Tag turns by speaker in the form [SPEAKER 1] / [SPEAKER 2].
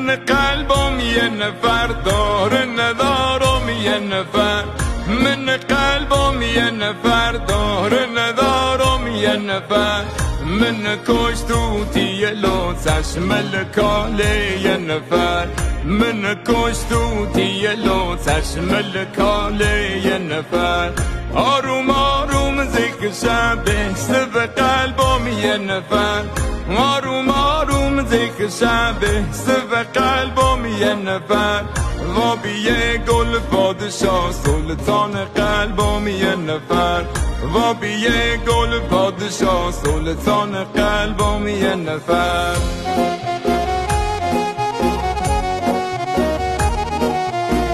[SPEAKER 1] من قلبم یه نفر داره ندارم یه نفر من قلبم یه نفر داره ندارم یه نفر من کشتوتی لوتش ملکاله یه نفر من کشتوتی لوتش ملکاله یه نفر آروم آروم ذکر شبه سب قلبم یه نفر آروم آروم ذکر شبه سب قلبم یه نفر وابیه گل پادشاه سلطان قلبم یه نفر وابیه گل پادشاه سلطان قلبم یه نفر